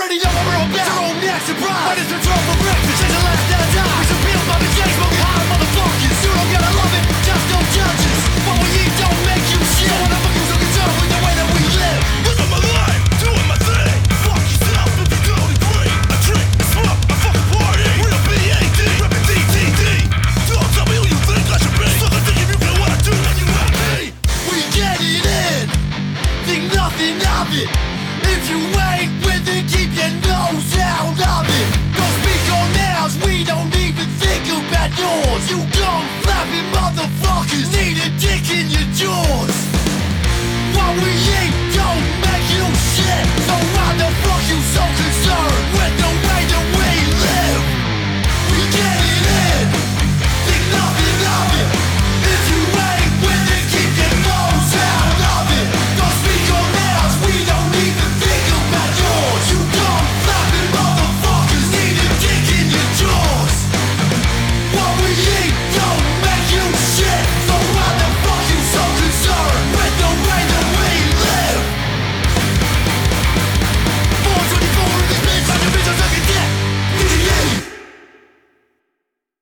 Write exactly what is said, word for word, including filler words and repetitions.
already know what we're all about. Your own next surprise. When it's a trouble for breakfast.